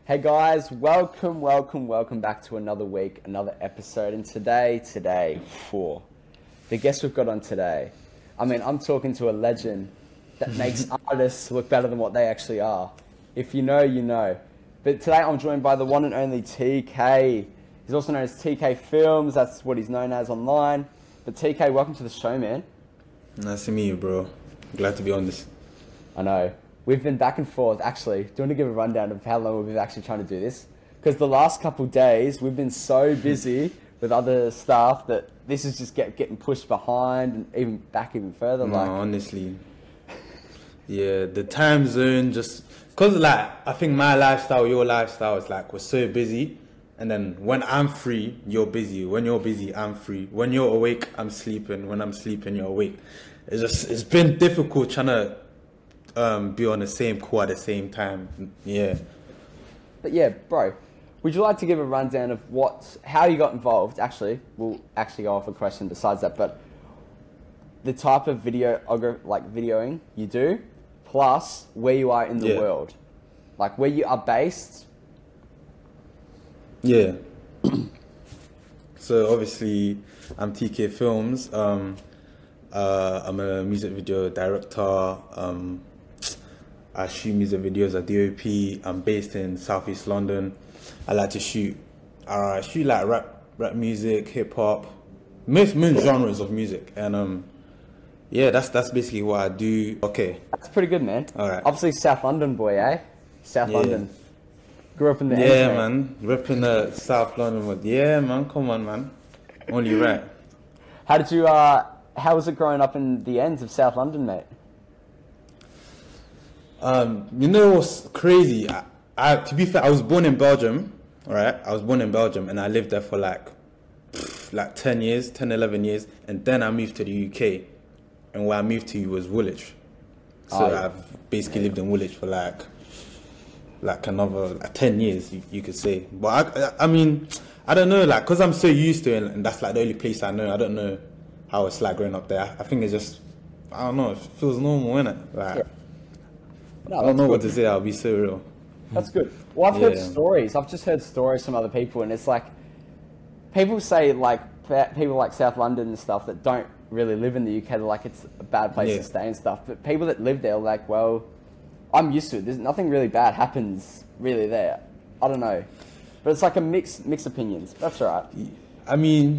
Hey guys, welcome back to another week, another episode. And today, the guest we've got on today, I mean, I'm talking to a legend that makes artists look better than what they actually are. If you know, you know. But today I'm joined by the one and only TK. He's also known as TK Films, that's what he's known as online. But TK, welcome to the show, man. Nice to meet you, bro. Glad to be on this. I know. We've been back and forth, actually. Do you want to give a rundown of how long we've been actually trying to do this? Because the last couple of days, we've been so busy with other stuff that this is just getting pushed behind and even further. No, honestly. Yeah, the time zone just... Because, I think my lifestyle, your lifestyle is, we're so busy. And then when I'm free, you're busy. When you're busy, I'm free. When you're awake, I'm sleeping. When I'm sleeping, you're awake. It's been difficult trying to... be on the same call at the same time. Yeah. But yeah, bro, would you like to give a rundown of how you got involved? Actually, we'll actually go off a question besides that, but the type of videoing you do, plus where you are in the world, like where you are based. Yeah. So obviously, I'm TK Films. I'm a music video director. I shoot music videos at DOP. I'm based in Southeast London. I like to shoot rap music, hip hop, most genres of music, and that's basically what I do. Okay, that's pretty good, man. All right. Obviously, South London boy, eh? South London. Grew up in the ends, man. Ripping the South London with man. Come on, man. Only right. How did you? How was it growing up in the ends of South London, mate? You know what's crazy? To be fair, I was born in Belgium, alright? I was born in Belgium and I lived there for 10 years, 10, 11 years. And then I moved to the UK. And where I moved to was Woolwich. So I've basically lived in Woolwich for another 10 years, you could say. But I mean, I don't know, because I'm so used to it and that's the only place I know. I don't know how it's growing up there. I think it's just, I don't know, it feels normal, innit? No, I don't know what to say, I'll be so real. That's good. Well, I've heard stories. I've just heard stories from other people, and it's people say, people like South London and stuff that don't really live in the UK, they're it's a bad place to stay and stuff. But people that live there are well, I'm used to it. There's nothing really bad happens really there. I don't know. But it's a mixed opinions. That's all right. I mean,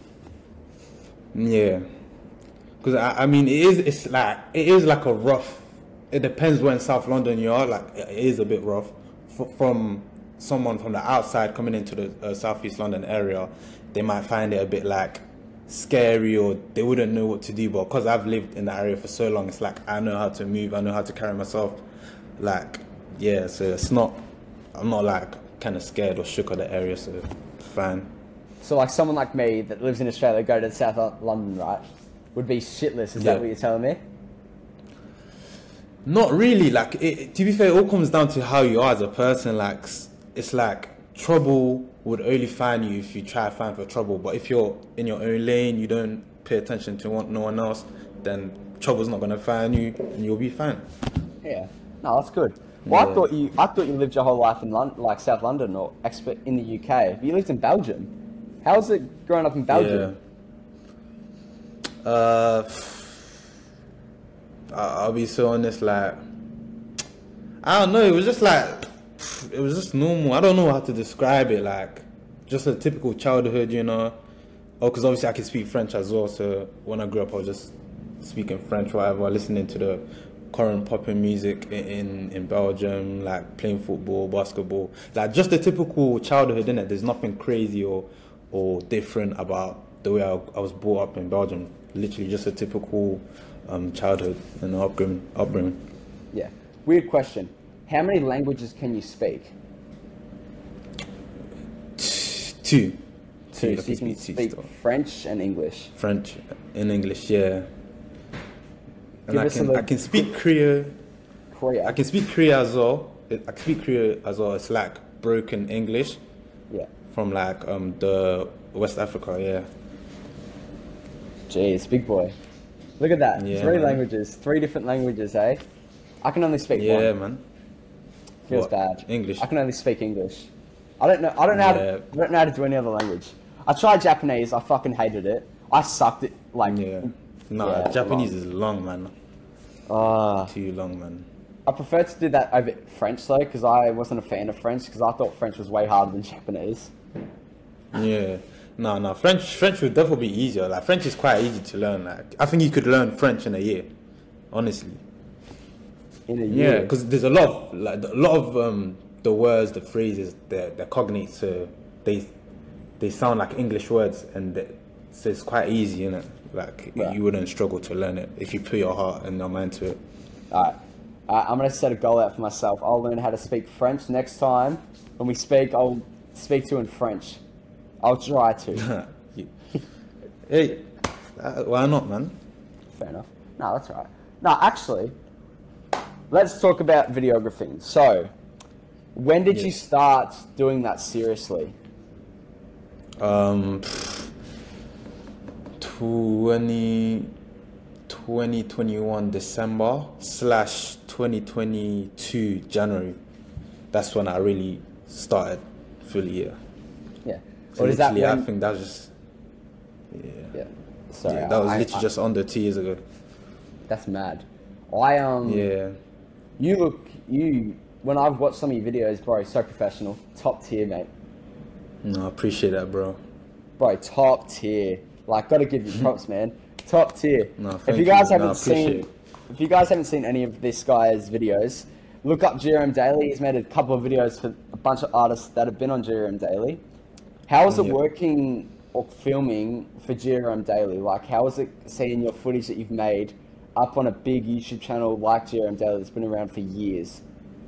yeah. Because, I mean, it is a rough... It depends where in South London you are. It is a bit rough. From someone from the outside coming into the Southeast London area, they might find it a bit scary, or they wouldn't know what to do. But because I've lived in the area for so long, it's I know how to move. I know how to carry myself. So it's not. I'm not kind of scared or shook of the area. So fine. So someone like me that lives in Australia, go to South London, right, would be shitless. Is that what you're telling me? Not really. To be fair, it all comes down to how you are as a person. It's trouble would only find you if you try to find for trouble. But if you're in your own lane, you don't pay attention to no one else, then trouble's not gonna find you, and you'll be fine. Yeah. No, that's good. Well, I thought you lived your whole life in London, South London, or in the UK. But you lived in Belgium. How was it growing up in Belgium? Yeah. I'll be so honest, I don't know, it was just normal. I don't know how to describe it, just a typical childhood, because obviously I can speak French as well, so when I grew up I was just speaking French, whatever, listening to the current popping music in Belgium, playing football, basketball, just the typical childhood, innit? There's nothing crazy or different about the way I was brought up in Belgium. Literally just a typical childhood and upbringing. Yeah. Weird question. How many languages can you speak? Two. So you can speak French and English. French and English, yeah. And I can speak Korea. I can speak Korea as well. It's broken English. Yeah. From the West Africa, yeah. Jeez, big boy. Look at that. Yeah, 3 languages. 3 different languages, eh? I can only speak one. Yeah, man. feels What? bad. English? I can only speak English. I don't know how to, Yeah. I don't know how to do any other language. I tried Japanese. I fucking hated it. I sucked it. Like, Yeah. Nah, yeah, Japanese long. is long, man. Uh, Too long, man. I prefer to do that over French though, because I wasn't a fan of French because I thought French was way harder than Japanese. Yeah. No. French would definitely be easier. Like French is quite easy to learn. Like I think you could learn French in a year, honestly. In a Yeah, year. because there's a lot of the words, the phrases, they're cognate, so they sound like English words, and so it's quite easy, innit? Like Yeah. you wouldn't struggle to learn it if you put your heart and your mind to it. Alright. I'm going to set a goal out for myself. I'll learn how to speak French next time. When we speak, I'll speak to you in French. I'll try to. Hey, why not, man? Fair enough. No, that's all right. No, actually, let's talk about videographing. So, when did you Yes. start doing that seriously? 2021 December / 2022 January. That's when I really started fully. Yeah. Yeah. So Or is that literally, when... I think that was just Yeah. Sorry. yeah, that was literally just under 2 years ago. That's mad. Yeah. When I've watched some of your videos, bro, so professional. Top tier, mate. No, I appreciate that, bro. Bro, top tier. Like, gotta give you props, man. Top tier. No, If thank you guys you. No, I haven't seen, appreciate it. if you guys haven't seen any of this guy's videos, look up GRM Daily. He's made a couple of videos for a bunch of artists that have been on GRM Daily. How is it Yeah. working or filming for GRM Daily? Like, how is it seeing your footage that you've made up on a big YouTube channel like GRM Daily that's been around for years?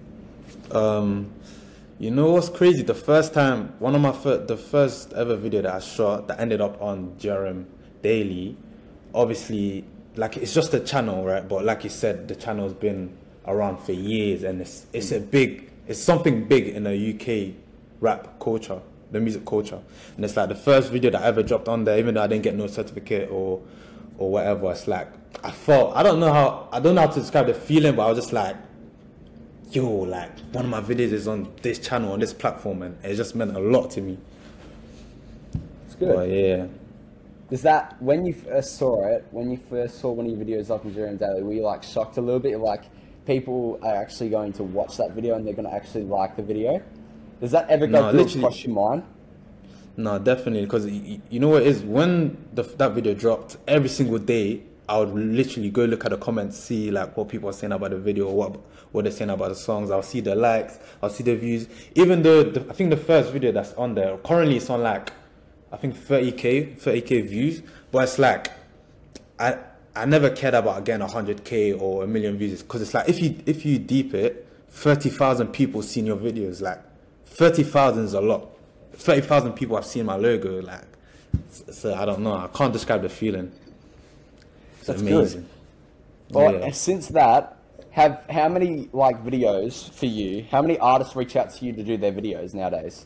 You know what's crazy? The first time, the first ever video that I shot that ended up on GRM Daily, obviously, like it's just a channel, right? But like you said, the channel's been around for years, and it's something big in the UK rap culture, the music culture, and it's like the first video that I ever dropped on there, even though I didn't get no certificate or whatever. It's like I don't know how to describe the feeling, but I was just like, yo, like one of my videos is on this channel, on this platform, and it just meant a lot to me. It's good. But yeah. Does that, when you first saw one of your videos up in GRM Daily, were you like shocked a little bit? Like, people are actually going to watch that video and they're going to actually like the video? Does that ever go across your mind? No, definitely, because you know what it is, when that video dropped, every single day I would literally go look at the comments, see like what people are saying about the video, what they're saying about the songs. I'll see the likes, I'll see the views. Even though I think the first video that's on there, currently it's on like, I think 30k views, but it's like, I never cared about getting 100k or 1 million views, because it's like, if you deep it, 30,000 people seen your videos. Like 30,000 is a lot. 30,000 people have seen my logo. Like, so I don't know, I can't describe the feeling. It's That's amazing. Good. Well, Yeah. since that, how many like videos for you? How many artists reach out to you to do their videos nowadays?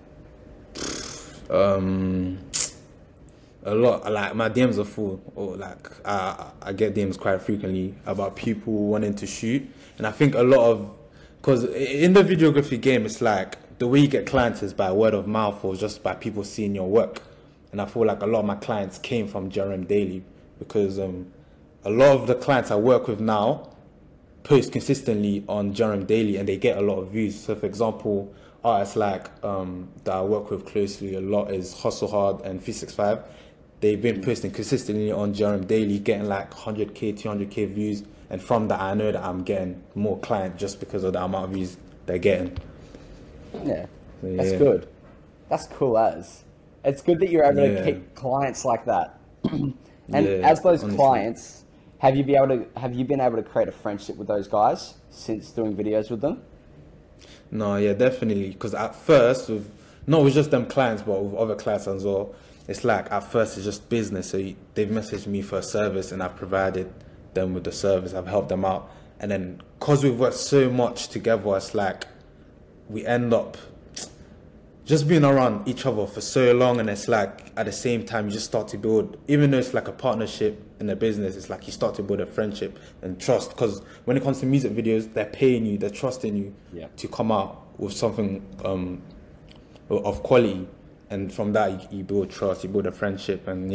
A lot. Like my DMs are full, or like I get DMs quite frequently about people wanting to shoot, and I think a lot of, because in the videography game, it's like the way you get clients is by word of mouth or just by people seeing your work, and I feel like a lot of my clients came from GRM Daily, because a lot of the clients I work with now post consistently on GRM Daily and they get a lot of views. So for example, artists like that I work with closely a lot is Hustle Hard and 365. They've been posting consistently on GRM Daily, getting like 100k, 200k views, and from that I know that I'm getting more clients just because of the amount of views they're getting. Yeah, So, that's yeah. good. That's cool as. It's good that you're able to Yeah. keep clients like that. And Yeah, as those honestly. clients, have you been able to create a friendship with those guys since doing videos with them? No, yeah, definitely. Because at first, not with just them clients, but with other clients as well, it's like at first it's just business. So they've messaged me for a service and I've provided them with the service. I've helped them out. And then because we've worked so much together, it's like we end up just being around each other for so long, and it's like at the same time you just start to build, even though it's like a partnership in a business, it's like you start to build a friendship and trust. Because when it comes to music videos, they're paying you, they're trusting you to come out with something of quality, and from that you build trust, you build a friendship, and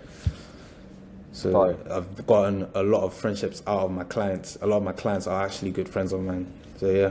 so I've gotten a lot of friendships out of my clients. A lot of my clients are actually good friends of mine. So yeah.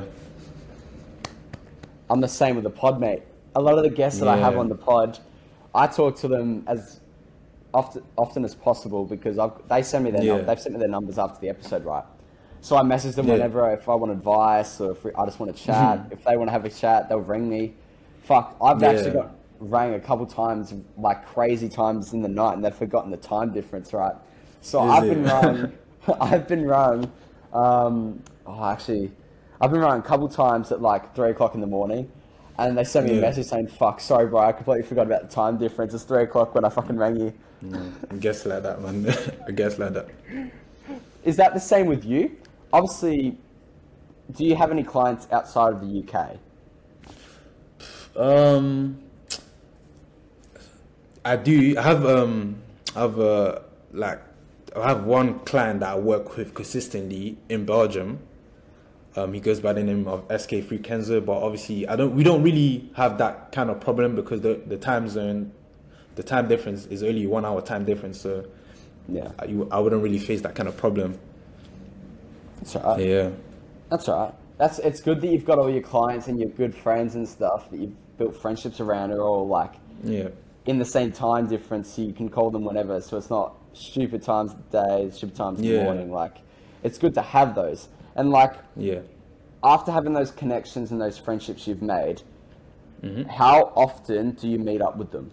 I'm the same with the pod, mate. A lot of the guests that I have on the pod, I talk to them as often as possible because they send me their they've sent me their numbers after the episode, right? So I message them whenever, if I want advice or if I just want to chat. If they want to have a chat, they'll ring me. Fuck, I've actually got rang a couple times, like crazy times in the night, and they've forgotten the time difference, right? So I've been rung. I've been rung a couple times at like 3 o'clock in the morning, and they send me a message saying, "Fuck, sorry, bro, I completely forgot about the time difference. It's 3 o'clock when I fucking rang you." I guess like that, man. I guess like that. Is that the same with you? Obviously, do you have any clients outside of the UK? I do. I have one client that I work with consistently in Belgium. He goes by the name of SK3 Kenzo, but obviously we don't really have that kind of problem because the time zone, the time difference is only 1 hour time difference. So I wouldn't really face that kind of problem. That's all right. Yeah. That's all right. It's good that you've got all your clients and your good friends and stuff that you've built friendships around are all like in the same time difference, so you can call them whenever. So it's not stupid times of the day, stupid times of the morning. Like, it's good to have those. And like, after having those connections and those friendships you've made, how often do you meet up with them?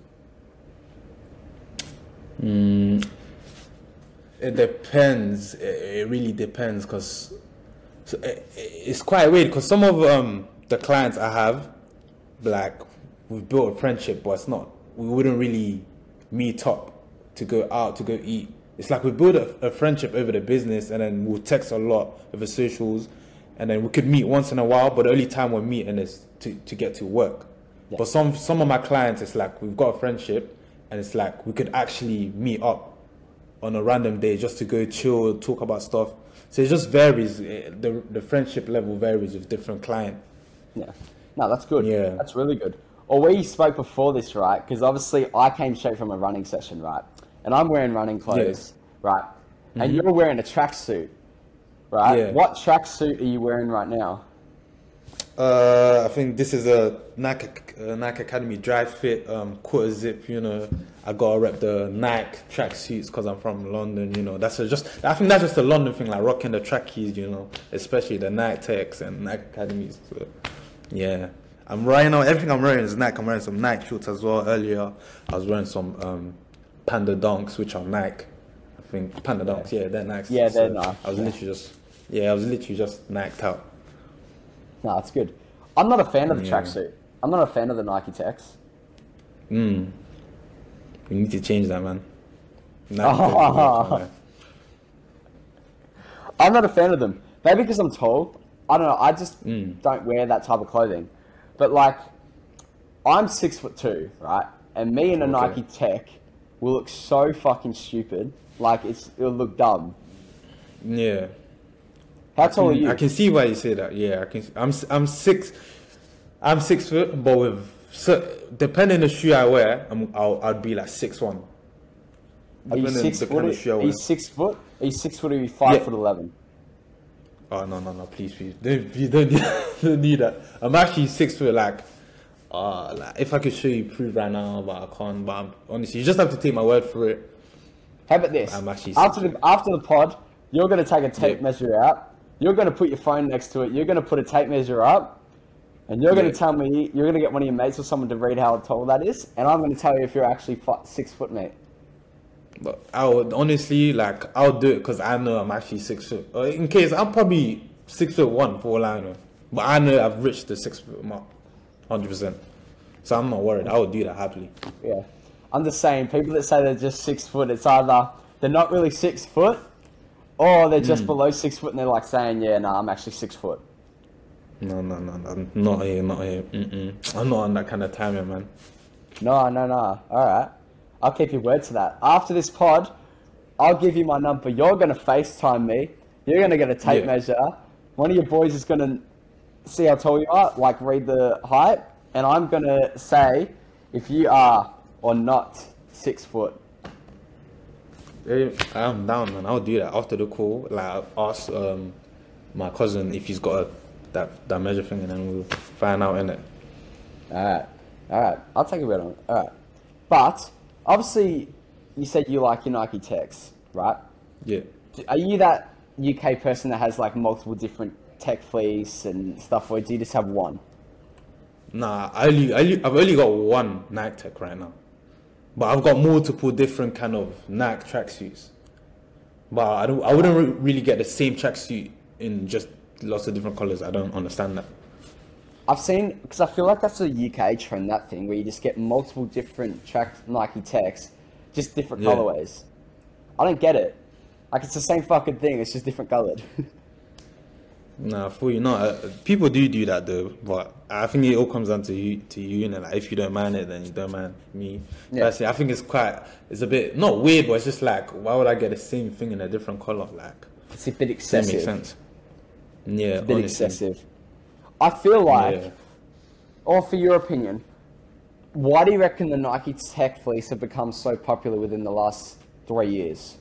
It depends. It really depends, because it's quite weird. Because some of the clients I have, like, we've built a friendship, but it's not. We wouldn't really meet up to go out to go eat. It's like we build a friendship over the business, and then we'll text a lot over socials, and then we could meet once in a while, but the only time we're meeting is to get to work. But some of my clients, it's like we've got a friendship, and it's like we could actually meet up on a random day just to go chill, talk about stuff. So it just varies. The friendship level varies with different clients. Yeah. No, that's good. Yeah. That's really good. Or we spoke before this, right? Because obviously I came straight from a running session, right? And I'm wearing running clothes, right? And you're wearing a tracksuit, right? Yeah. What tracksuit are you wearing right now? I think this is a Nike Academy Dry Fit quarter zip. You know, I gotta rep the Nike tracksuits because I'm from London. You know, I think that's just a London thing, like rocking the trackies. You know, especially the Nike Techs and Nike Academies. So, yeah, everything I'm wearing is Nike. I'm wearing some Nike shorts as well. Earlier, I was wearing some Panda Dunks, which are Nike. I think Panda Dunks, they're Nike. Yeah, they're nice. I was literally just Niked out. No, it's good. I'm not a fan of the tracksuit. I'm not a fan of the Nike Techs. We need to change that, man. I'm not a fan of them. Maybe because I'm tall. I don't know. I just don't wear that type of clothing. But like, I'm 6'2", right? And me in a Nike Tech will look so fucking stupid. Like it'll look dumb. Yeah. How tall are you? I can see why you say that. Yeah, I'm 6 foot, but depending on the shoe I wear, I'd be like 6'1". Are you 6 foot? Are you 6 foot? Are you 6 foot? Or are you 5'11"? Oh no, please, you don't need that. I'm actually 6 foot. Like if I could show you proof right now, but I can't. But honestly, you just have to take my word for it. How about this? I'm actually after the pod, you're going to take a tape measure out. You're going to put your phone next to it. You're going to put a tape measure up. And you're going to tell me, you're going to get one of your mates or someone to read how tall that is. And I'm going to tell you if you're actually 6 foot, mate. But I would honestly, I'll do it because I know I'm actually 6 foot. In case, I'm probably 6'1" for all I know. But I know I've reached the 6 foot mark, 100%. So I'm not worried. I would do that happily. Yeah. I'm just saying, people that say they're just 6 foot, it's either they're not really 6 foot, or they're just below 6 foot and they're like saying, I'm actually 6 foot. No, not here, not here. I'm not on that kind of timing, man. No. All right. I'll keep your word to that. After this pod, I'll give you my number. You're going to FaceTime me. You're going to get a tape measure. One of your boys is going to see how tall you are, like read the height. And I'm going to say if you are or not 6 foot. Hey, I'm down, man. I'll do that after the call. Like, I'll ask my cousin if he's got that measure thing, and then we'll find out, innit? All right. I'll take a bet on it. All right. But obviously, you said you like your Nike Techs, right? Yeah. Are you that UK person that has like multiple different tech fleece and stuff, or do you just have one? Nah, I've only got one Nike Tech right now, but I've got multiple different kind of Nike tracksuits. But I wouldn't really get the same tracksuit in just lots of different colors. I don't understand that. I've seen, because I feel like that's a UK trend, that thing where you just get multiple different Nike Techs, just different colorways. I don't get it. Like, it's the same fucking thing, it's just different colored. Nah, for you, no. People do that though, but I think it all comes down to you, and like, if you don't mind it, then you don't mind me. Yeah. Personally, I think it's a bit not weird, but it's just like, why would I get the same thing in a different color? Like, It's a bit doesn't excessive. make sense. Yeah, It's a bit honestly. excessive. I feel like, or for your opinion, why do you reckon the Nike Tech fleece have become so popular within the last 3 years?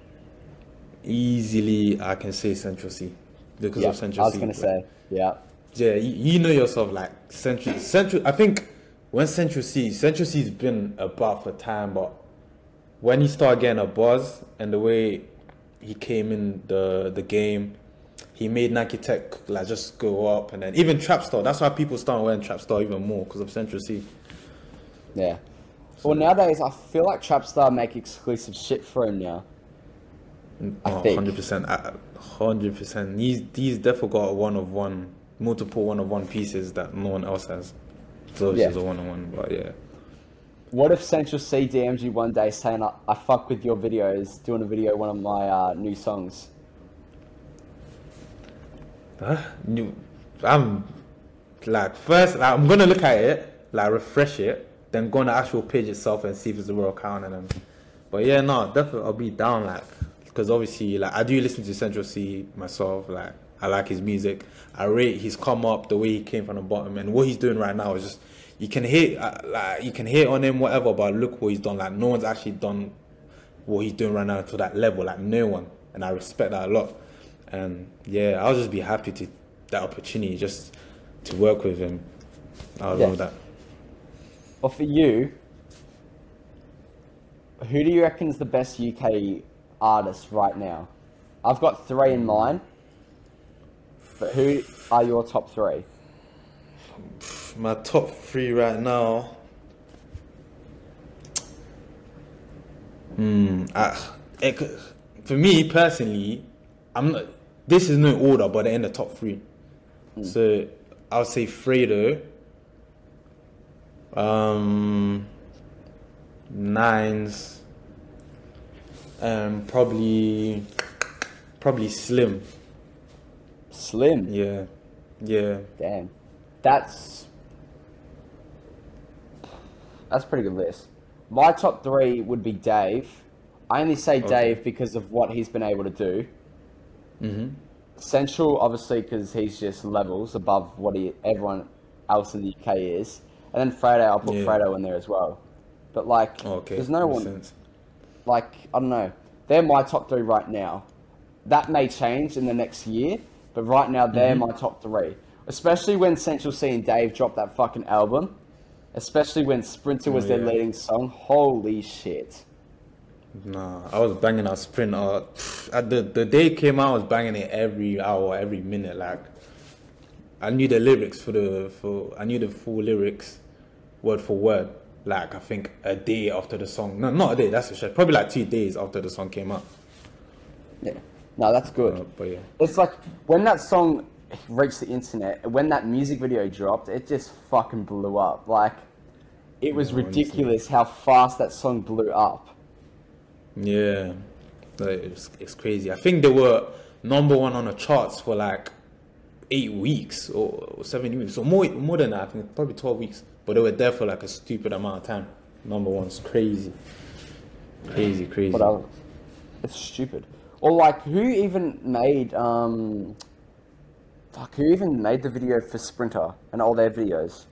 Easily, I can say Central C because Yeah, of Central I was C. going to say, yeah. Yeah, you know yourself, like Central. I think when Central C's been about for time, but when he started getting a buzz and the way he came in the game, he made Nike Tech like just go up, and then even Trapstar. That's why people start wearing Trapstar even more because of Central C. Yeah. Well, nowadays, I feel like Trapstar make exclusive shit for him now. I think. 100%, 100%. He's definitely got multiple one-of-one pieces that no one else has. So it's just a one-on-one, but yeah. What if Central C DMs you one day saying, I fuck with your videos, doing a video of one of my new songs? I'm like, first, like, I'm gonna look at it, like refresh it, then go on the actual page itself and see if it's a real account, and then. But yeah, no, definitely I'll be down, like, because obviously, like, I do listen to Central C myself, like, I like his music, I rate his come up, the way he came from the bottom, and what he's doing right now is just, you can hate on him, whatever, but look what he's done. Like, no one's actually done what he's doing right now to that level, like, no one, and I respect that a lot. And yeah, I'll just be happy to that opportunity just to work with him. I love that. Well, for you, who do you reckon is the best UK artist right now? I've got 3 in mind, but who are your top 3? My top 3 right now. For me personally, I'm not. This is no order, but they're in the top 3. So I'll say Fredo. Nines. Probably Slim. Slim? Yeah. Damn. That's a pretty good list. My top 3 would be Dave. I only say Dave because of what he's been able to do. Central, obviously, because he's just levels above what everyone else in the UK is. And then Fredo, I'll put Fredo in there as well. But, like, there's no one... sense. Like, I don't know. They're my top 3 right now. That may change in the next year, but right now they're my top 3. Especially when Central C and Dave dropped that fucking album. Especially when Sprinter was their leading song. Holy shit. Nah, I was banging out Sprinter. The day it came out, I was banging it every hour, every minute. Like, I knew the lyrics I knew the full lyrics, word for word. Like, I think a day after the song. No, not a day, that's a shit. Probably like 2 days after the song came out. Yeah. No, that's good. But yeah. It's like, when that song reached the internet, when that music video dropped, it just fucking blew up. Like, it was ridiculous how fast that song blew up. Yeah. Like, it's crazy. I think they were #1 on the charts for like 8 weeks or 7 weeks, so more than that. I think probably 12 weeks. But they were there for like a stupid amount of time. Number one's crazy. But it's stupid. Or like, who even made the video for Sprinter and all their videos?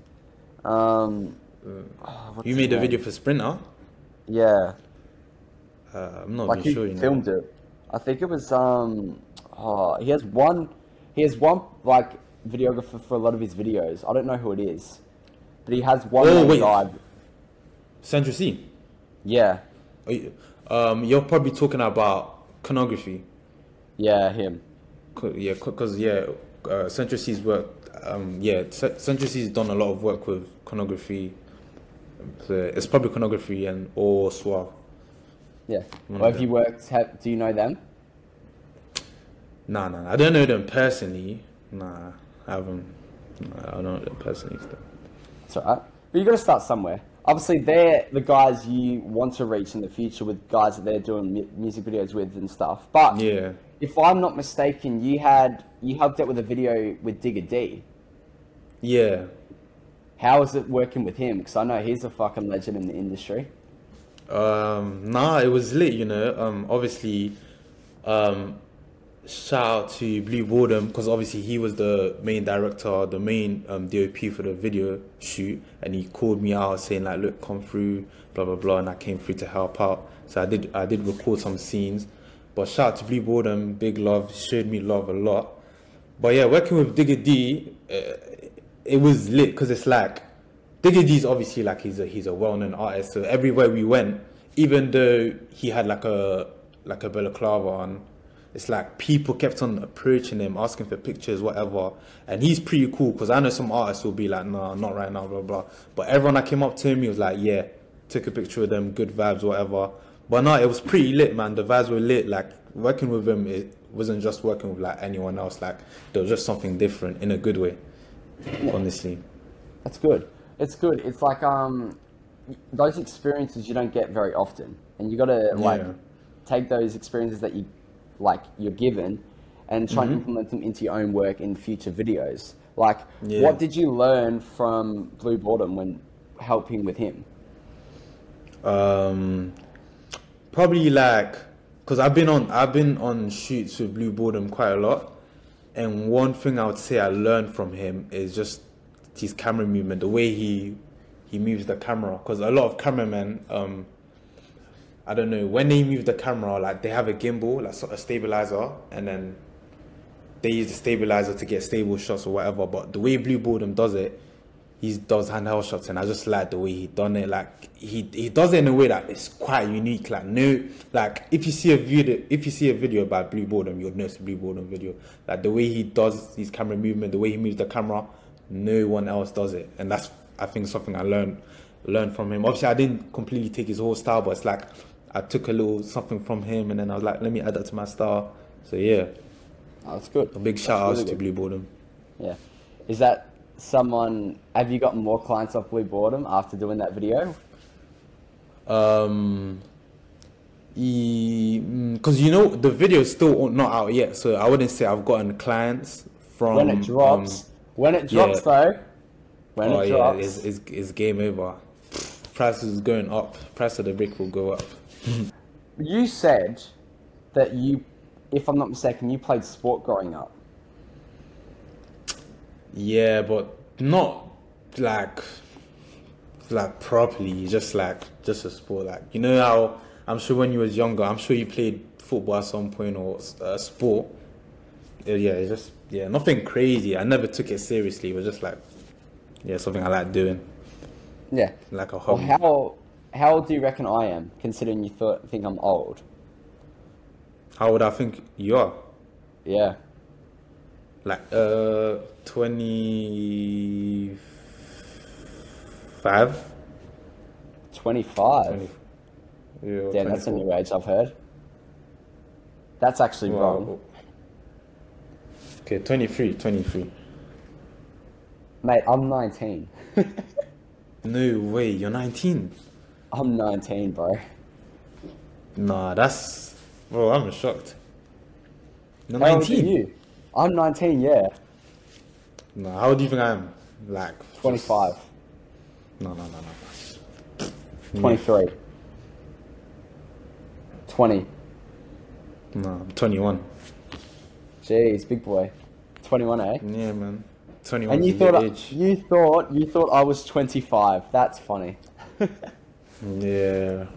You made a video for Sprinter? Yeah. I'm not Like, really sure. He filmed it. I think it was he has one like videographer for a lot of his videos. I don't know who it is, but he has one guy. Central C. Yeah. You're probably talking about Conography. Yeah, him. Yeah, because Central C's work. Central C's done a lot of work with Conography. It's probably Conography or Suave. Yeah. Well, have you worked? Do you know them? Nah. I don't know them personally. Nah, I haven't. I don't know them personally. It's alright. But you got to start somewhere. Obviously, they're the guys you want to reach in the future with guys that they're doing music videos with and stuff. But yeah, if I'm not mistaken, you helped out with a video with Digga D. Yeah. How is it working with him? Because I know he's a fucking legend in the industry. Nah, it was lit, you know. Obviously, shout out to Blue Boredom, because obviously he was the main director, the main DOP for the video shoot, and he called me out saying like, look, come through, blah blah blah, and I came through to help out. So I did record some scenes. But shout out to Blue Boredom, big love, showed me love a lot. But yeah, working with Digga D, it was lit, because it's like, Digga D's obviously like, he's a well-known artist, so everywhere we went, even though he had like a balaclava on, it's like people kept on approaching him, asking for pictures, whatever. And he's pretty cool, because I know some artists will be like, nah, not right now, blah blah. But everyone that came up to him, he was like, yeah, took a picture with them, good vibes, whatever. But no, it was pretty lit, man. The vibes were lit. Like, working with him, it wasn't just working with like anyone else. Like, there was just something different in a good way, honestly. That's good. It's good. It's like those experiences you don't get very often, and you got to take those experiences that you're given, and try and implement them into your own work in future videos. Like, what did you learn from Blue Boredom when helping with him? Probably like, because I've been on shoots with Blue Boredom quite a lot, and one thing I would say I learned from him is just his camera movement, the way he moves the camera. Because a lot of cameramen, I don't know, when they move the camera, like they have a gimbal, like sort of stabilizer, and then they use the stabilizer to get stable shots or whatever. But the way Blue Boredom does it, he does handheld shots, and I just like the way he done it. Like he does it in a way that it's quite unique. Like, no, like if you see a video by Blue Boredom, you'll know it's a Blue Boredom video. Like the way he does his camera movement, the way he moves the camera, no one else does it. And that's, I think, something I learned from him. Obviously I didn't completely take his whole style, but it's like I took a little something from him, and then I was like, let me add that to my style. So yeah, that's good. A big shout out to Blue Boredom. Yeah. Is that someone, have you gotten more clients off Blue Boredom after doing that video? Because you know, the video is still not out yet, so I wouldn't say I've gotten clients from when it drops. When it drops, though. When it drops, it's game over. Price is going up. Price of the brick will go up. You said that you, if I'm not mistaken, you played sport growing up. Yeah, but not like properly. Just a sport. Like, you know how I'm sure when you was younger, I'm sure you played football at some point or sport. Yeah, it's just nothing crazy. I never took it seriously. It was just like something I like doing. Yeah, like a hobby. Well, how old do you reckon I am, considering you think I'm old? How old I think you are? Yeah. Like 25. 25. Yeah, damn, that's a new age I've heard. That's actually wrong. Okay, 23. Mate, I'm 19. No way, you're 19. I'm 19, bro. Nah, bro, I'm shocked. You're How 19. old are you? I'm 19, yeah. No, how old do you think I am? Like 25. No. 23. 20. No, I'm 21. Jeez, big boy. 21, eh? Yeah, man. 21 And is a good age. you thought I was 25. That's funny. Yeah.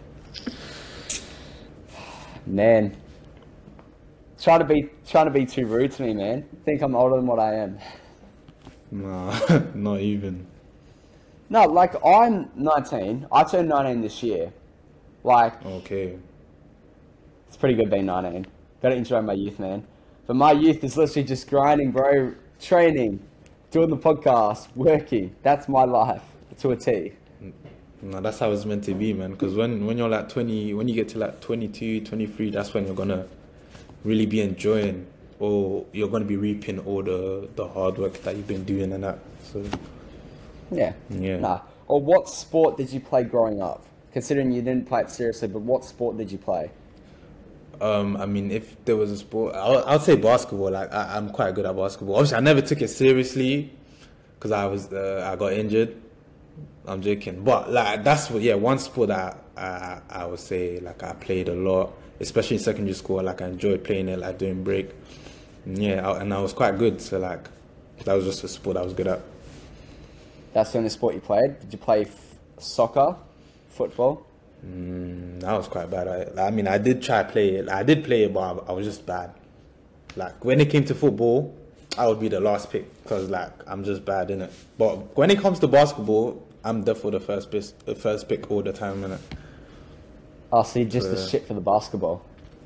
Man. Trying to be too rude to me, man. Think I'm older than what I am. Nah, not even. No, like I'm 19. I turned 19 this year. Like Okay. it's pretty good being 19. Gotta enjoy my youth, man. But my youth is literally just grinding, bro. Training, doing the podcast, working. That's my life to a T. No, that's how it's meant to be, man. Because when you're like 20, when you get to like 22, 23, that's when you're gonna really be enjoying, or you're gonna be reaping all the hard work that you've been doing and that. So Yeah. yeah. Nah. Or what sport did you play growing up? Considering you didn't play it seriously, but what sport did you play? I mean, if there was a sport, I'd say basketball. Like I'm quite good at basketball. Obviously, I never took it seriously because I got injured. I'm joking, but like that's what, yeah, one sport that I would say like I played a lot, especially in secondary school. Like I enjoyed playing it, like doing break. Yeah, and I was quite good. So like that was just a sport I was good at. That's the only sport you played? Did you play soccer, football? I was quite bad at it. I mean, I did try to play it. I did play it, but I was just bad. Like when it came to football, I would be the last pick because like I'm just bad in it. But when it comes to basketball, I'm definitely the first pick all the time, innit? Oh, so you're just the shit for the basketball.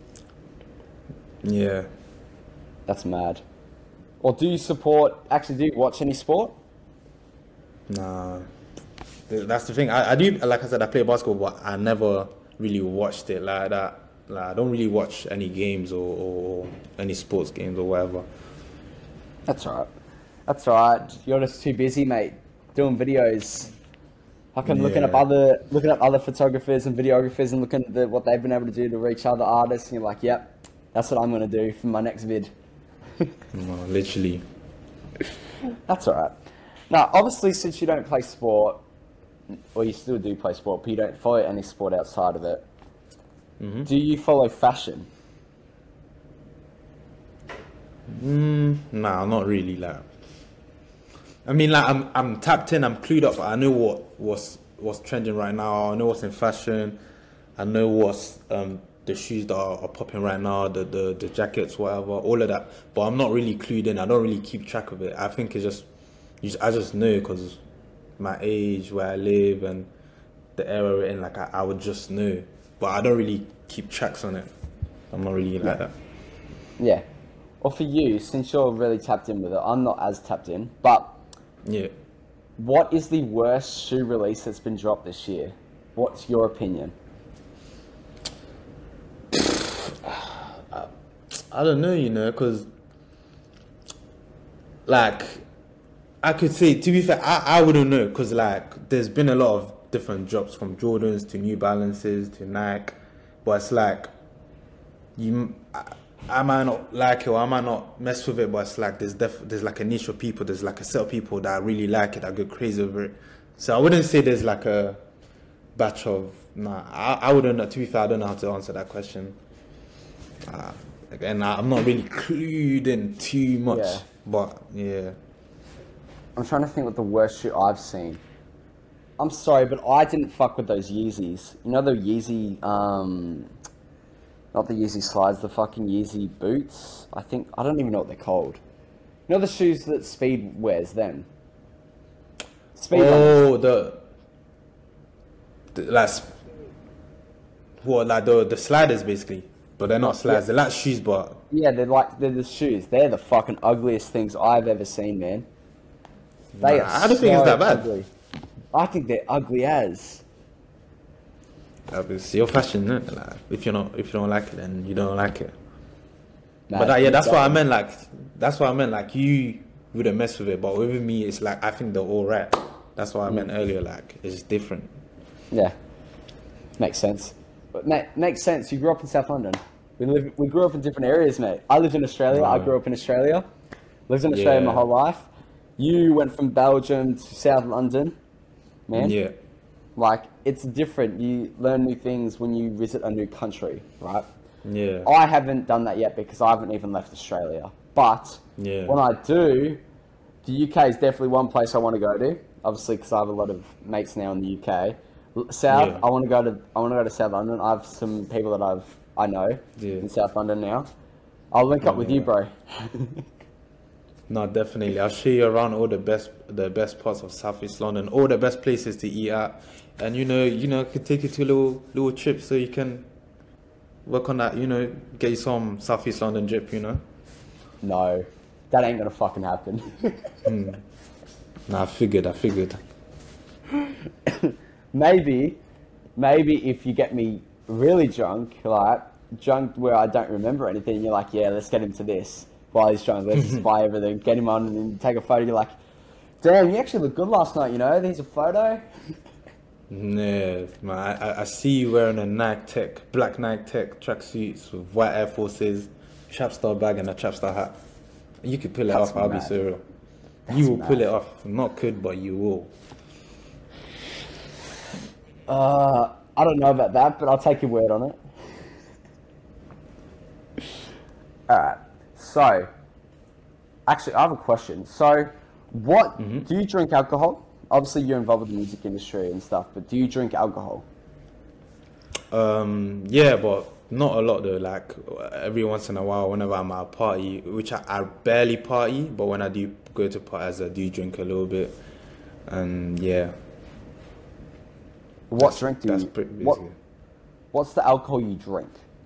Yeah. That's mad. Or do you watch any sport? Nah. That's the thing. I do, like I said, I play basketball, but I never really watched it like that. Like I don't really watch any games or any sports games or whatever. That's alright. That's alright. You're just too busy, mate, doing videos. Looking up other photographers and videographers and looking at what they've been able to do to reach other artists, and you're like, yep, that's what I'm gonna do for my next vid. No, literally. That's alright. Now, obviously, since you don't play sport, or you still do play sport, but you don't follow any sport outside of it, do you follow fashion? Nah, not really. Like, I mean, like I'm tapped in, I'm clued up. I know what's trending right now. I know what's in fashion. I know what's the shoes that are popping right now, the jackets, whatever, all of that. But I'm not really clued in. I don't really keep track of it. I think it's I just know because my age, where I live, and the era we're in. Like I would just know, but I don't really keep tracks on it. I'm not really like that. Yeah. Or for you, since you're really tapped in with it, I'm not as tapped in, but Yeah. what is the worst shoe release that's been dropped this year? What's your opinion? I don't know, because like I could say, to be fair, I wouldn't know because like there's been a lot of different drops from Jordans to New Balances to Nike, but it's like I might not like it or I might not mess with it, but it's like there's like a niche of people, there's like a set of people that really like it, that go crazy over it. So I wouldn't say there's like a batch of I wouldn't know. To be fair, I don't know how to answer that question. Again, I'm not really clued in too much, Yeah. but yeah. I'm trying to think what the worst shoe I've seen. I'm sorry, but I didn't fuck with those Yeezys. You know the Yeezy, not the Yeezy slides, the fucking Yeezy boots? I don't even know what they're called. You know the shoes that Speed wears, them? Speed runners. The sliders basically, but they're not sliders. They're like shoes, but Yeah, they're the shoes. They're the fucking ugliest things I've ever seen, man. They are I don't think it's that bad. ugly. I think they're ugly as. It's your fashion, no? Like, if you don't like it, then you don't like it. Nah, But that's what I meant. Like that's what I meant. Like you wouldn't mess with it, but with me, it's like I think they're all right. That's what I meant earlier. Like it's different. Yeah, makes sense. But makes sense. You grew up in South London. We grew up in different areas, mate. I lived in Australia. I grew up in Australia. Lived in Australia my whole life. You went from Belgium to South London, man. Yeah. Like, it's different. You learn new things when you visit a new country, right? Yeah. I haven't done that yet because I haven't even left Australia. But Yeah. when I do, the UK is definitely one place I want to go to. Obviously, because I have a lot of mates now in the UK. South, Yeah. I want to go to South London. I have some people that I know Yeah. in South London now. I'll link up with you, bro. No, definitely. I'll show you around all the best parts of Southeast London, all the best places to eat at, and I could take you to a little trip so you can work on that. Get you some Southeast London drip. No, that ain't gonna fucking happen. Nah, I figured. Maybe if you get me really drunk, like drunk where I don't remember anything, and you're like, yeah, let's get him to this. While he's drunk, let's just buy everything, get him on, and then take a photo. You're like, damn, you actually look good last night, There's a photo. Nah, man, I see you wearing a black Nike Tech tracksuits with white Air Forces, Trapstar bag and a Trapstar hat. You could pull it That's off, I'll be mad. so real. That's You will mad. pull it off. Not could, but you will. I don't know about that, but I'll take your word on it. Alright, so, actually, I have a question. So, do you drink alcohol? Obviously, you're involved with the music industry and stuff, but do you drink alcohol? Yeah, but not a lot though. Like every once in a while, whenever I'm at a party, which I barely party, but when I do go to parties, I do drink a little bit. And yeah. What drink do That's you? pretty basically. What's the alcohol you drink?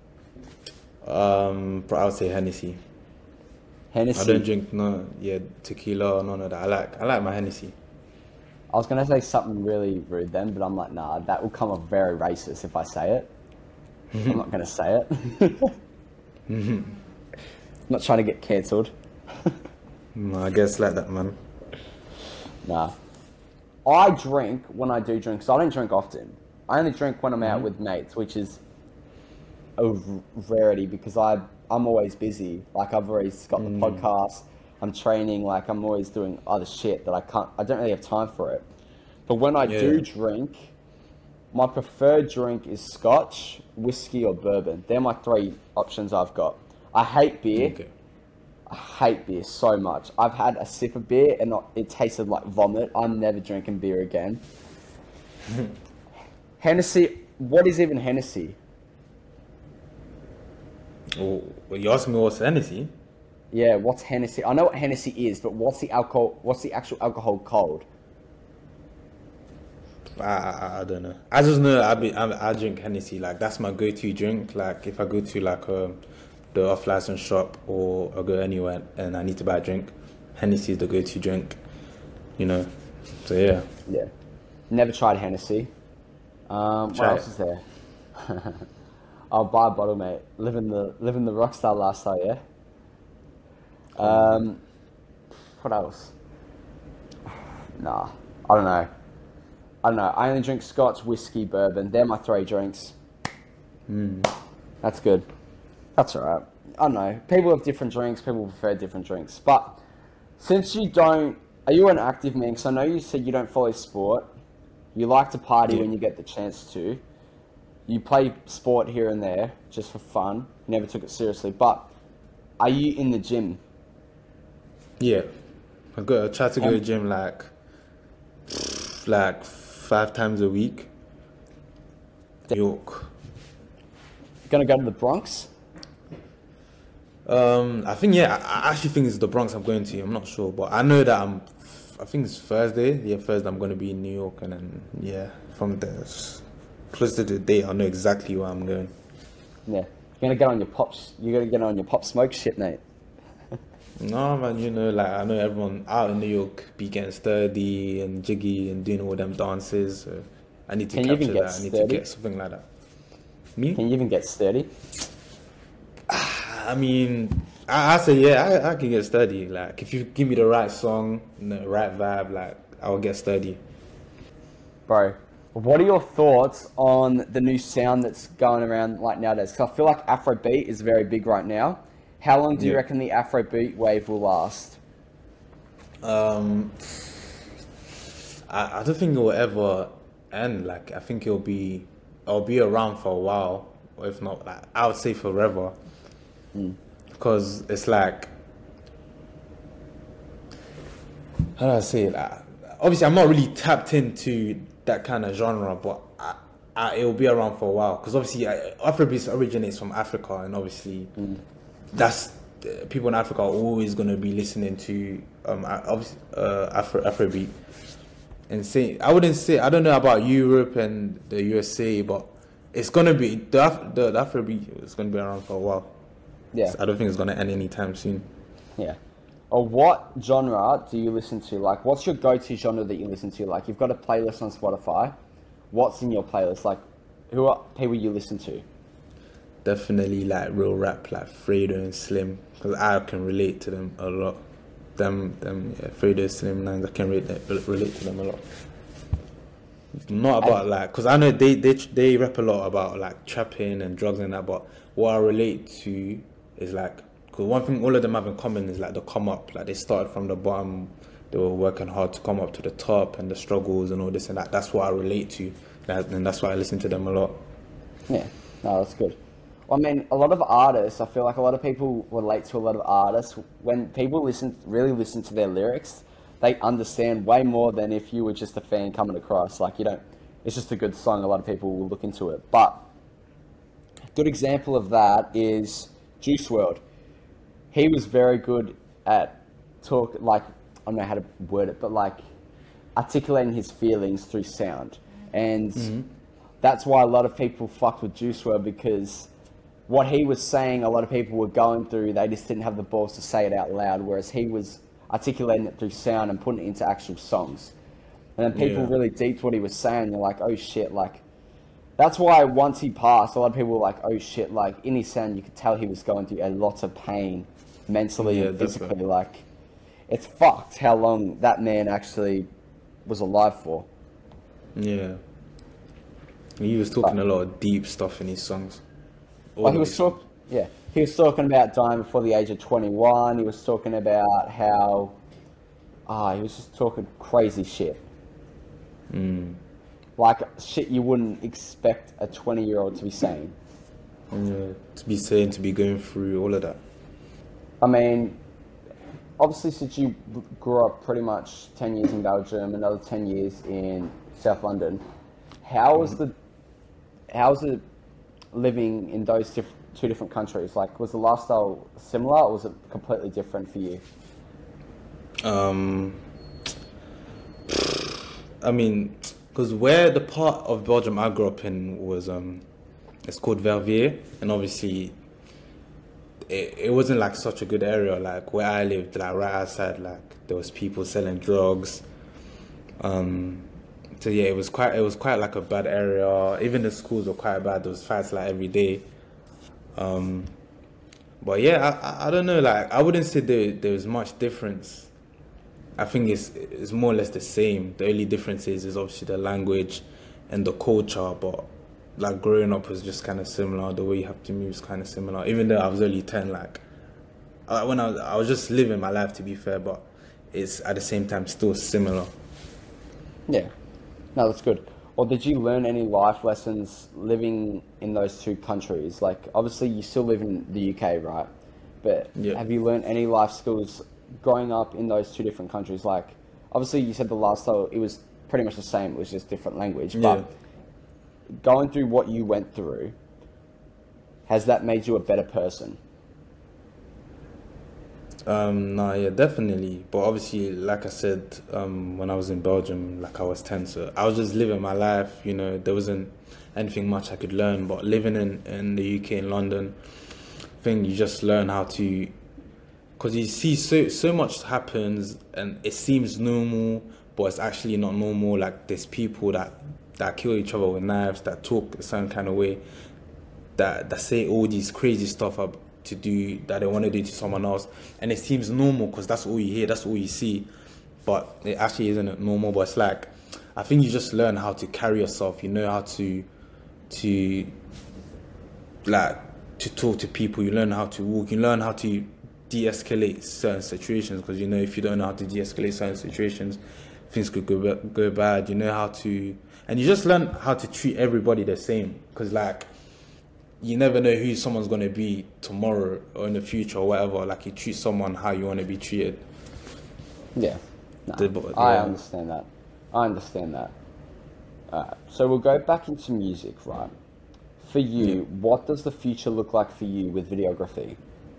But I would say Hennessy. Hennessy. I don't drink tequila or none of that. I like my Hennessy. I was gonna say something really rude then, but I'm like, nah, that will come off very racist if I say it. I'm not gonna say it. I'm not trying to get cancelled. No, I guess like that, man. Nah. I drink when I do drink, so I don't drink often. I only drink when I'm out with mates, which is a rarity because I'm always busy. Like I've always got the podcast, I'm training, like I'm always doing other shit that I don't really have time for it. But when I do drink, my preferred drink is scotch, whiskey or bourbon. They're my three options I've got. I hate beer. Okay. I hate beer so much. I've had a sip of beer and it tasted like vomit. I'm never drinking beer again. Hennessy, what is even Hennessy? Oh, well, you asking me what's Hennessy? Yeah, what's Hennessy? I know what Hennessy is, but what's the actual alcohol called? I don't know. I just know I drink Hennessy. Like that's my go-to drink. Like if I go to like the off-license shop or I go anywhere and I need to buy a drink, Hennessy is the go-to drink. So yeah. Yeah. Never tried Hennessy. What Try else is there? I'll buy a bottle, mate. Living the rockstar lifestyle, yeah? What else? Nah, I don't know. I only drink scotch, whiskey, bourbon. They're my three drinks. That's good. That's alright. I don't know. People have different drinks. People prefer different drinks. But since you don't... Are you an active man? Because I know you said you don't follow sport. You like to party when you get the chance to. You play sport here and there just for fun. You never took it seriously. But are you in the gym? Yeah. I try to go to the gym like 5 times a week. New York. Gonna go to the Bronx? I think I actually think it's the Bronx I'm going to. I'm not sure, but I know that I think it's Thursday. Yeah, Thursday I'm going to be in New York, and then from there, close to the date, I'll know exactly where I'm going. Yeah. You're gonna get on your pops. You're gonna get on your pop smoke shit, mate. No, man, like I know everyone out in New York be getting sturdy and jiggy and doing all them dances. So I need to Can you even capture get that. I need sturdy? to get something like that. Me? Can you even get sturdy? I mean, I say yeah, I can get sturdy. Like if you give me the right song, and the right vibe, like I'll get sturdy. Bro, what are your thoughts on the new sound that's going around like nowadays? Because I feel like Afrobeat is very big right now. How long do you reckon the Afrobeat wave will last? Um, I don't think it will ever end. Like I think I'll be around for a while, or if not, like I would say forever, because it's like how do I say it? Obviously, I'm not really tapped into that kind of genre, but it will be around for a while because obviously Afrobeats originates from Africa, and obviously that's people in Africa are always going to be listening to obviously Afrobeat. And say I wouldn't say I don't know about Europe and the USA, but it's gonna be the Afrobeat is gonna be around for a while. Yeah, So I don't think it's gonna end anytime soon. yeah. Or what genre do you listen to? Like, what's your go-to genre that you listen to? Like, you've got a playlist on Spotify. What's in your playlist? Like, who are people you listen to? Definitely like real rap, like Fredo and Slim, because I can relate to them a lot. Yeah, Fredo, Slim, Nines, I can relate to them a lot. Not about like, because I know they rap a lot about like trapping and drugs and that, but what I relate to is like, because one thing all of them have in common is like the come up, like they started from the bottom, they were working hard to come up to the top and the struggles and all this and that. That's what I relate to, and that's why I listen to them a lot. Yeah, no, that's good. I mean, a lot of artists, I feel like a lot of people relate to a lot of artists. When people really listen to their lyrics, they understand way more than if you were just a fan coming across. Like, you don't, it's just a good song, a lot of people will look into it. But a good example of that is Juice WRLD. He was very good at like, I don't know how to word it, but like articulating his feelings through sound. And that's why a lot of people fucked with Juice WRLD, because what he was saying, a lot of people were going through, they just didn't have the balls to say it out loud, whereas he was articulating it through sound and putting it into actual songs. And then people really deeped what he was saying. They're like, oh shit, like, that's why once he passed, a lot of people were like, oh shit, like, in his sound, you could tell he was going through a lot of pain, mentally and physically. Definitely. Like, it's fucked how long that man actually was alive for. Yeah, he was talking a lot of deep stuff in his songs. Well, he was talking about dying before the age of 21. He was talking about how, he was just talking crazy shit. Like shit you wouldn't expect a 20-year-old to be saying. Yeah, to be saying, to be going through all of that. I mean, obviously since you grew up pretty much 10 years in Belgium, another 10 years in South London, how was it living in those two different countries? Like, was the lifestyle similar, or was it completely different for you? I mean, because where the part of Belgium I grew up in was it's called Verviers, and obviously it wasn't like such a good area. Like where I lived, like right outside, like there was people selling drugs. So yeah, it was quite like a bad area. Even the schools were quite bad. There was fights like every day. But yeah, I don't know. Like I wouldn't say there was much difference. I think it's more or less the same. The only difference is obviously the language and the culture. But like growing up was just kind of similar. The way you have to move is kind of similar. Even though I was only 10, like when I was just living my life, to be fair. But it's at the same time still similar. Yeah. No, that's good. Or did you learn any life lessons living in those two countries? Like, obviously, you still live in the UK, right? But have you learned any life skills growing up in those two different countries? Like, obviously, you said the lifestyle, it was pretty much the same. It was just different language. But going through what you went through, has that made you a better person? No, yeah, definitely. But obviously, like I said, when I was in Belgium, like I was 10, so I was just living my life, you know, there wasn't anything much I could learn. But living in the UK, in London, I think you just learn how to, because you see so much happens and it seems normal, but it's actually not normal. Like there's people that kill each other with knives, that talk a certain kind of way, that say all these crazy stuff up to do that they want to do to someone else, and it seems normal because that's all you hear, that's all you see, but it actually isn't normal. But it's like, I think you just learn how to carry yourself, you know how to talk to people, you learn how to walk, you learn how to de-escalate certain situations, because you know if you don't know how to de-escalate certain situations, things could go bad. You know how to, and you just learn how to treat everybody the same, because like you never know who someone's gonna be tomorrow or in the future or whatever. Like you treat someone how you want to be treated. Yeah, I understand that. I understand that. So we'll go back into music, right? For you, what does the future look like for you with videography?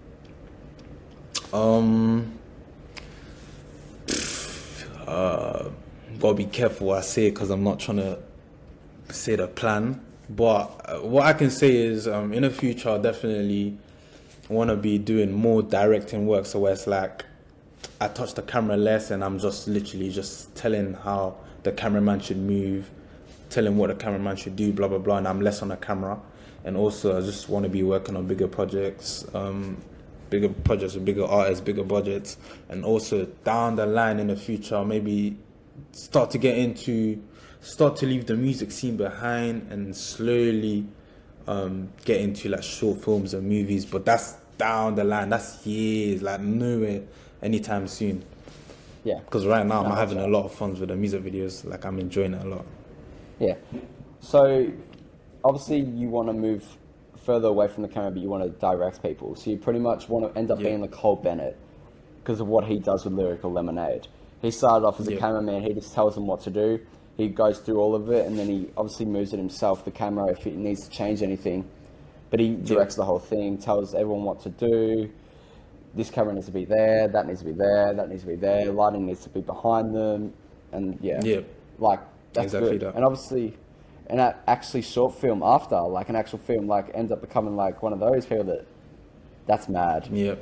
Gotta be careful what I say, because I'm not trying to say the plan. But what I can say is, in the future, I definitely want to be doing more directing work. So where it's like, I touch the camera less and I'm just literally just telling how the cameraman should move, telling what the cameraman should do, blah, blah, blah. And I'm less on the camera. And also, I just want to be working on bigger projects with bigger artists, bigger budgets. And also down the line in the future, maybe start to leave the music scene behind and slowly get into like short films and movies. But that's down the line, that's years, like nowhere anytime soon. Yeah. Because right now I'm having a lot of fun with the music videos, like I'm enjoying it a lot. Yeah. So obviously you want to move further away from the camera, but you want to direct people. So you pretty much want to end up being like Cole Bennett because of what he does with Lyrical Lemonade. He started off as a cameraman, he just tells them what to do. He goes through all of it, and then he obviously moves it himself, the camera, if it needs to change anything. But he directs the whole thing, tells everyone what to do. This camera needs to be there, that needs to be there, that needs to be there, lighting needs to be behind them. And like, that's exactly good. And obviously, and actually short film after, like an actual film, like ends up becoming like one of those people that's mad. Yep.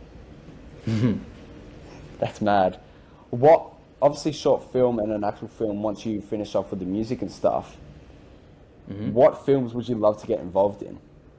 That's mad. Obviously short film and an actual film, once you finish off with the music and stuff, what films would you love to get involved in?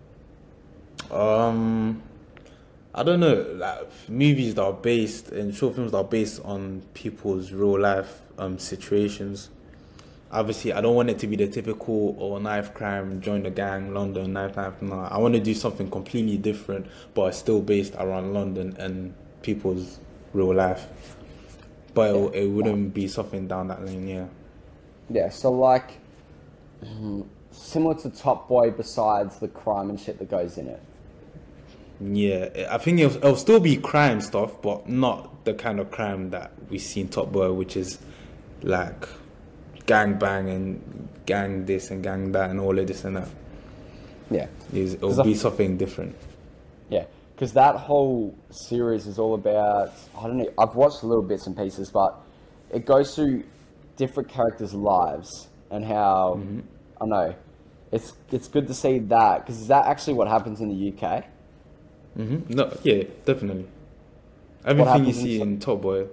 I don't know, like movies that are based, and short films that are based on people's real life situations. Obviously, I don't want it to be the typical knife crime, join the gang, London, knife. No, I want to do something completely different, but it's still based around London and people's real life. But it wouldn't be something down that lane, Yeah, so like, similar to Top Boy besides the crime and shit that goes in it. Yeah, I think it'll still be crime stuff, but not the kind of crime that we see in Top Boy, which is like gang bang and gang this and gang that and all of this and that. Yeah. It'll be something different. Yeah, because that whole series is all about, I don't know, I've watched little bits and pieces, but it goes through different characters' lives and how, I don't know, it's good to see that, because is that actually what happens in the UK? No, yeah, definitely. Everything you see in Top Boy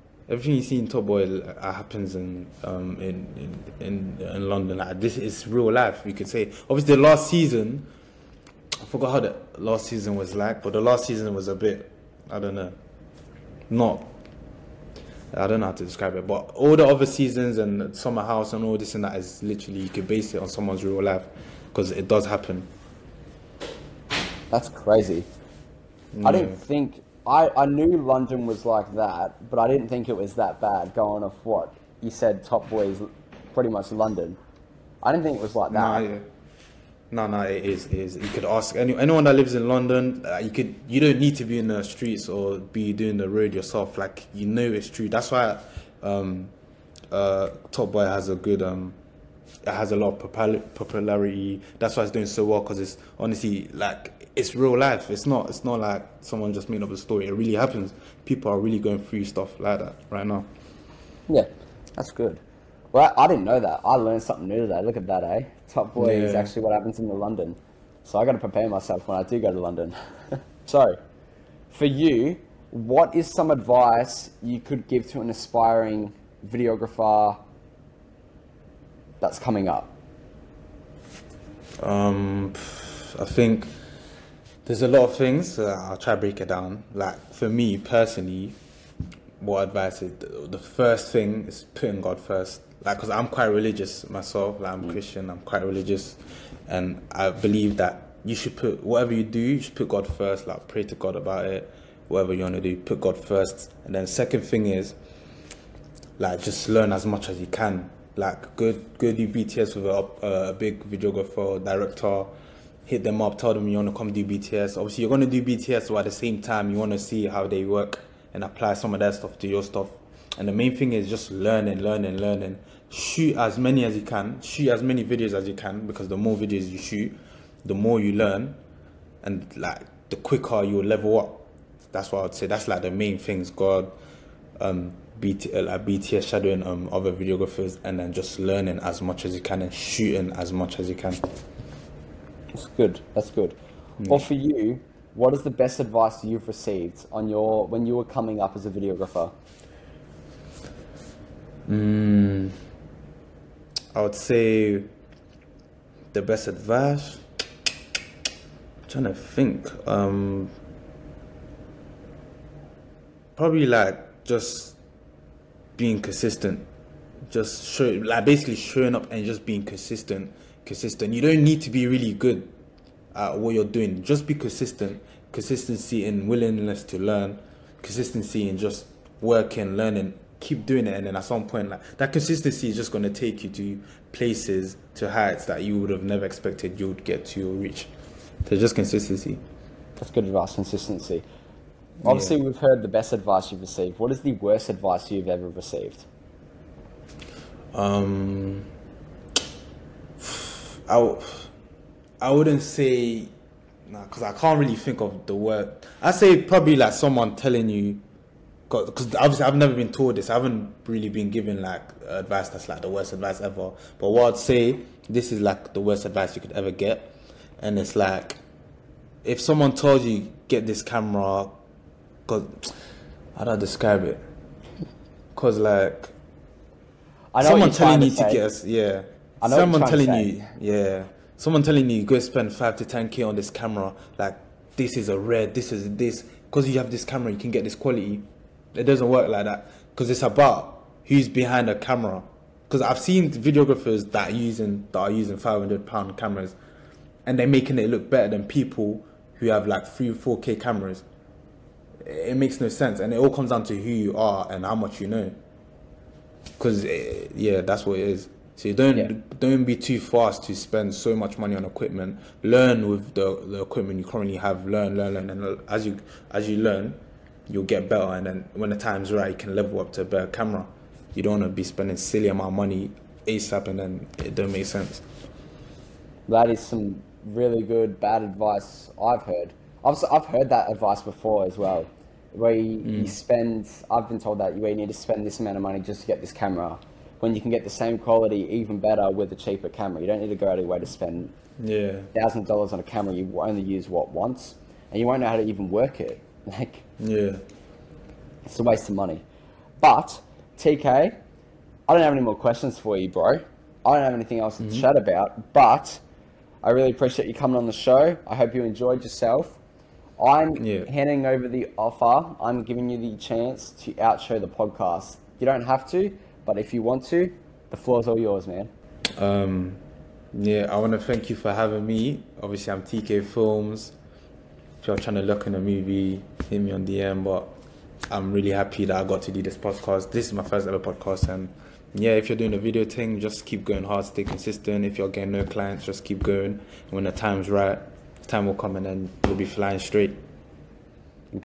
happens in London. Like, this is real life, you could say. Obviously, the last season, I forgot how the last season was like, but the last season was a bit, I don't know how to describe it, but all the other seasons and Summer House and all this and that is literally, you could base it on someone's real life, because it does happen. That's crazy. I didn't think, I knew London was like that, but I didn't think it was that bad, going off what you said. Top Boy is pretty much London. I didn't think it was like that. No, it is. You could ask anyone that lives in London. You don't need to be in the streets or be doing the road yourself. Like, you know, it's true. That's why Top Boy has a good it has a lot of popularity. That's why it's doing so well, because it's honestly like, it's real life. It's not like someone just made up a story. It really happens. People are really going through stuff like that right now. Yeah, that's good. Well, I didn't know that. I learned something new today. Look at that, eh? Top Boy is actually what happens in London. So I got to prepare myself when I do go to London. So, for you, what is some advice you could give to an aspiring videographer that's coming up? I think there's a lot of things. I'll try to break it down. Like, for me personally, what advice is, the first thing is putting God first. Like, because I'm quite religious myself. Like, I'm Christian, I'm quite religious, and I believe that you should put, whatever you do, you should put God first. Like, pray to God about it. whatever you want to do, put God first. And then second thing is, like, just learn as much as you can. Like, go do BTS with a big videographer or director. Hit them up, tell them you want to come do BTS. Obviously, you're going to do BTS, but at the same time, you want to see how they work and apply some of their stuff to your stuff. And the main thing is just learning. Shoot as many as you can. Shoot as many videos as you can, because the more videos you shoot, the more you learn, and like the quicker you'll level up. That's what I'd say. That's like the main things. God, BTS shadowing other videographers, and then just learning as much as you can and shooting as much as you can. That's good. Well, for you, what is the best advice you've received on when you were coming up as a videographer? I would say the best advice, I'm trying to think, probably like just being consistent, basically showing up and just being consistent. You don't need to be really good at what you're doing. Just be consistent. Consistency in willingness to learn, consistency in just working, learning, keep doing it, and then at some point, like, that consistency is just going to take you to places, to heights that you would have never expected you would get to or reach. So just consistency. That's good advice, consistency. Obviously, we've heard the best advice you've received. What is the worst advice you've ever received? I wouldn't say, because I can't really think of the word. I'd say probably like someone telling you, because obviously I've never been told this. I haven't really been given like advice that's like the worst advice ever. But what I'd say, this is like the worst advice you could ever get. And it's like, if someone told you, get this camera, because, how do I describe it? Because like, someone telling you to get us, someone telling you go spend 5 to 10K on this camera, like, this is a rare, this, because you have this camera, you can get this quality. It doesn't work like that, because it's about who's behind the camera. Because I've seen videographers that are using £500 cameras, and they're making it look better than people who have like 3-4K cameras. It makes no sense, and it all comes down to who you are and how much you know. Because that's what it is. So you don't be too fast to spend so much money on equipment. Learn with the equipment you currently have. Learn, and as you learn, you'll get better. And then when the time's right, you can level up to a better camera. You don't want to be spending silly amount of money ASAP, and then it don't make sense. That is some really good bad advice I've heard. I've heard that advice before as well, where you spend. I've been told that you need to spend this amount of money just to get this camera, when you can get the same quality even better with a cheaper camera. You don't need to go out of your way to spend $1,000 on a camera you only use once, and you won't know how to even work it. It's a waste of money. But TK, I don't have any more questions for you, bro. I don't have anything else to chat about, but I really appreciate you coming on the show. I hope you enjoyed yourself. I'm handing over the offer. I'm giving you the chance to outshow the podcast. You don't have to, but if you want to, the floor's all yours, man. I want to thank you for having me. Obviously, I'm TK Films. If you're trying to look in a movie, hit me on DM. But I'm really happy that I got to do this podcast. This is my first ever podcast, and if you're doing a video thing, just keep going hard, stay consistent. If you're getting no clients, just keep going. And when the time's right, time will come, and then you'll be flying straight.